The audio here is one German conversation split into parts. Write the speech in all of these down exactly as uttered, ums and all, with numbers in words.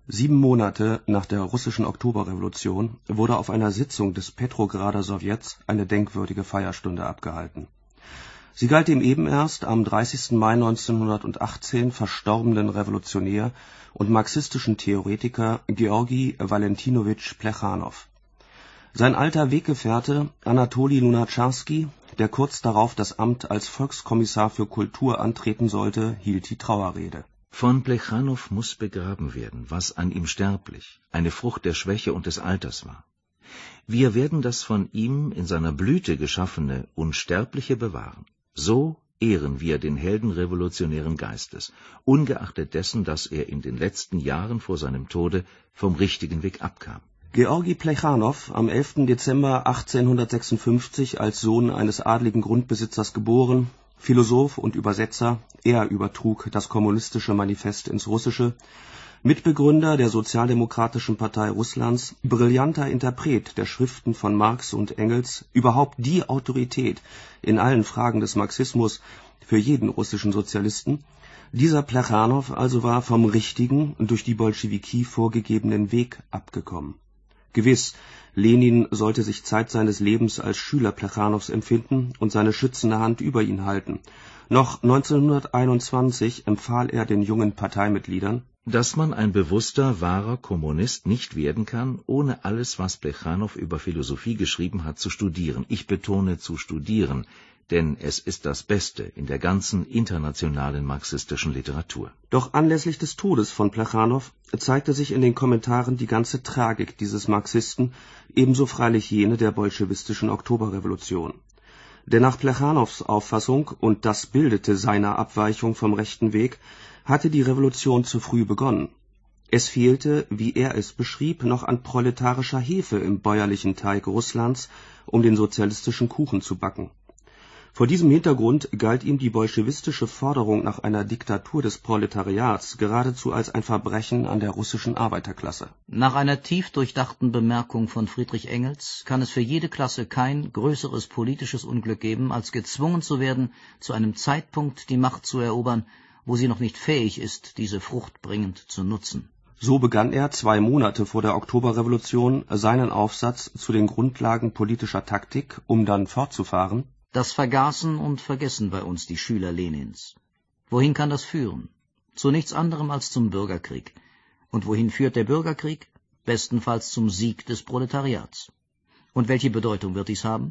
Sieben Monate nach der russischen Oktoberrevolution wurde auf einer Sitzung des Petrograder Sowjets eine denkwürdige Feierstunde abgehalten. Sie galt dem eben erst am dreißigsten Mai neunzehnhundertachtzehn verstorbenen Revolutionär und marxistischen Theoretiker Georgi Walentinowitsch Plechanow. Sein alter Weggefährte Anatoli Lunacharsky, der kurz darauf das Amt als Volkskommissar für Kultur antreten sollte, hielt die Trauerrede. Von Plechanow muss begraben werden, was an ihm sterblich, eine Frucht der Schwäche und des Alters war. Wir werden das von ihm in seiner Blüte geschaffene Unsterbliche bewahren. So ehren wir den Helden revolutionären Geistes, ungeachtet dessen, dass er in den letzten Jahren vor seinem Tode vom richtigen Weg abkam. Georgi Plechanow, am elften Dezember achtzehnhundertsechsundfünfzig als Sohn eines adligen Grundbesitzers geboren, Philosoph und Übersetzer, er übertrug das kommunistische Manifest ins Russische, Mitbegründer der Sozialdemokratischen Partei Russlands, brillanter Interpret der Schriften von Marx und Engels, überhaupt die Autorität in allen Fragen des Marxismus für jeden russischen Sozialisten, dieser Plechanow also war vom richtigen, durch die Bolschewiki vorgegebenen Weg abgekommen. Gewiss, Lenin sollte sich Zeit seines Lebens als Schüler Plechanows empfinden und seine schützende Hand über ihn halten. Noch neunzehnhunderteinundzwanzig empfahl er den jungen Parteimitgliedern, dass man ein bewusster, wahrer Kommunist nicht werden kann, ohne alles, was Plechanow über Philosophie geschrieben hat, zu studieren. Ich betone zu studieren, denn es ist das Beste in der ganzen internationalen marxistischen Literatur. Doch anlässlich des Todes von Plechanow zeigte sich in den Kommentaren die ganze Tragik dieses Marxisten, ebenso freilich jene der bolschewistischen Oktoberrevolution. Denn nach Plechanows Auffassung, und das bildete seine Abweichung vom rechten Weg, hatte die Revolution zu früh begonnen. Es fehlte, wie er es beschrieb, noch an proletarischer Hefe im bäuerlichen Teig Russlands, um den sozialistischen Kuchen zu backen. Vor diesem Hintergrund galt ihm die bolschewistische Forderung nach einer Diktatur des Proletariats geradezu als ein Verbrechen an der russischen Arbeiterklasse. Nach einer tief durchdachten Bemerkung von Friedrich Engels kann es für jede Klasse kein größeres politisches Unglück geben, als gezwungen zu werden, zu einem Zeitpunkt die Macht zu erobern, wo sie noch nicht fähig ist, diese fruchtbringend zu nutzen. So begann er zwei Monate vor der Oktoberrevolution seinen Aufsatz zu den Grundlagen politischer Taktik, um dann fortzufahren: Das vergaßen und vergessen bei uns die Schüler Lenins. Wohin kann das führen? Zu nichts anderem als zum Bürgerkrieg. Und wohin führt der Bürgerkrieg? Bestenfalls zum Sieg des Proletariats. Und welche Bedeutung wird dies haben?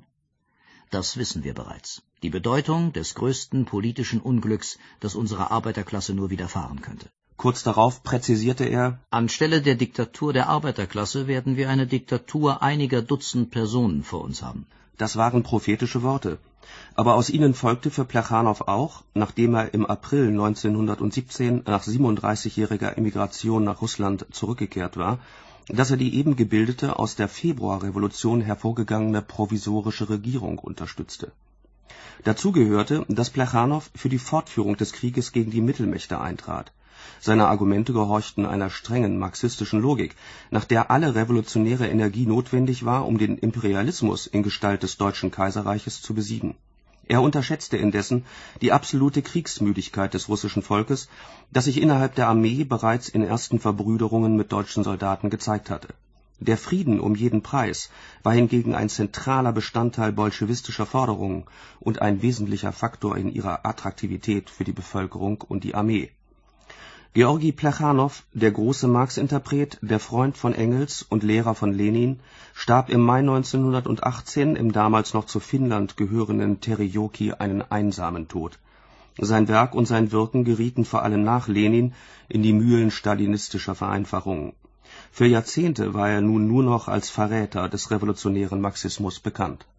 Das wissen wir bereits. Die Bedeutung des größten politischen Unglücks, das unserer Arbeiterklasse nur widerfahren könnte. Kurz darauf präzisierte er: Anstelle der Diktatur der Arbeiterklasse werden wir eine Diktatur einiger Dutzend Personen vor uns haben. Das waren prophetische Worte. Aber aus ihnen folgte für Plechanow auch, nachdem er im April neunzehnhundertsiebzehn nach siebenunddreißigjähriger Emigration nach Russland zurückgekehrt war, dass er die eben gebildete, aus der Februarrevolution hervorgegangene provisorische Regierung unterstützte. Dazu gehörte, dass Plechanow für die Fortführung des Krieges gegen die Mittelmächte eintrat. Seine Argumente gehorchten einer strengen marxistischen Logik, nach der alle revolutionäre Energie notwendig war, um den Imperialismus in Gestalt des Deutschen Kaiserreiches zu besiegen. Er unterschätzte indessen die absolute Kriegsmüdigkeit des russischen Volkes, das sich innerhalb der Armee bereits in ersten Verbrüderungen mit deutschen Soldaten gezeigt hatte. Der Frieden um jeden Preis war hingegen ein zentraler Bestandteil bolschewistischer Forderungen und ein wesentlicher Faktor in ihrer Attraktivität für die Bevölkerung und die Armee. Georgi Plechanow, der große Marx-Interpret, der Freund von Engels und Lehrer von Lenin, starb im Mai neunzehnhundertachtzehn im damals noch zu Finnland gehörenden Terijoki einen einsamen Tod. Sein Werk und sein Wirken gerieten vor allem nach Lenin in die Mühlen stalinistischer Vereinfachungen. Für Jahrzehnte war er nun nur noch als Verräter des revolutionären Marxismus bekannt.